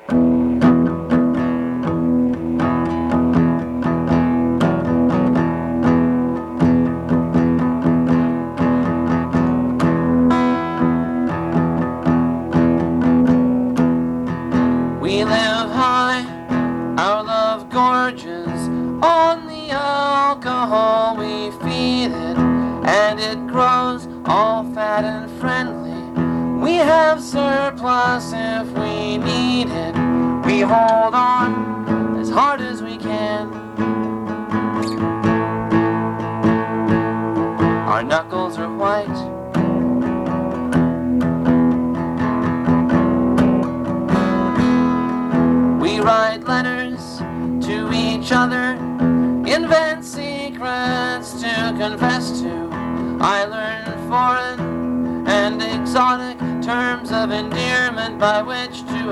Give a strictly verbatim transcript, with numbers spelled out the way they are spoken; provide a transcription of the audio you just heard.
We live high, our love gorges on the alcohol we feed it, and it grows all fat and friendly. We have surplus if we need it. We hold on as hard as we can. Our knuckles are white. We write letters to each other, invent secrets to confess to. I learn foreign and exotic terms of endearment by which to